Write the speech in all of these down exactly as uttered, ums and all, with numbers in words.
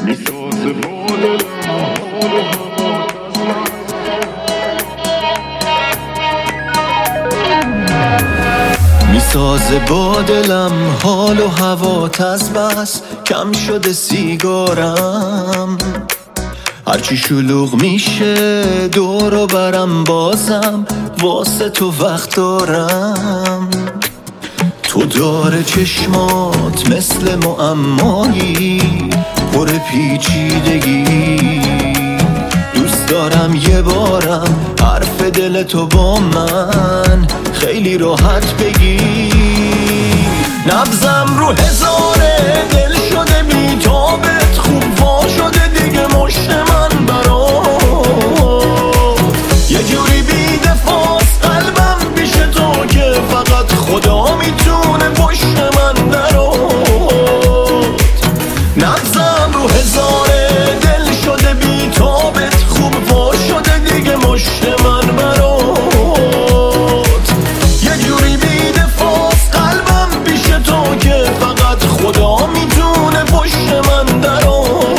میسازه با دلم حال و هوات از بس کم شده سیگارم، هرچی شلوغ میشه دور و برم بازم واسه تو وقت دارم. تو داره چشمات مثل معمایی پر پیچیدگی، دوست دارم یه بارم حرف دل تو با من خیلی راحت بگی. نبضم رو هزاره دل شده بی تابت، خوب وا شده دیگه مشت من برات، یه جوری بی دفاست قلبم پیش تو که فقط خدا میتونه پشت من درات. نبضم رو هزاره دل شده بی تابت، خوب وا شده دیگه مشت من برات، یه جوری بی دفاست قلبم پیش تو که فقط خدا میتونه پشت من درات.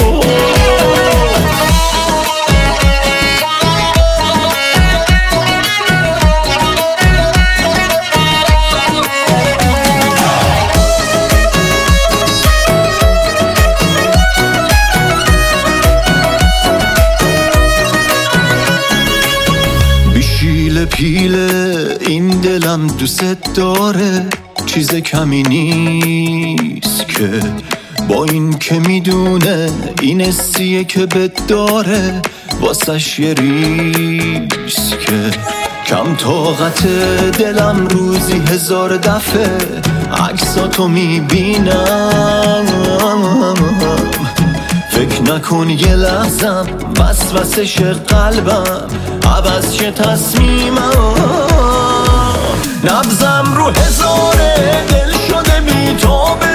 بیشیل پیله این دلم دوست داره، چیز کمی نیست که با این که میدونه این حسیه که بد داره واسش یه ریسکه. کم طاقت دلم روزی هزار دفعه عکساتو میبینم، فکر نکن یه لحظم وسوسش قلبم عوض شه تصمیمم. نبضم رو هزاره دل شده بی تابه،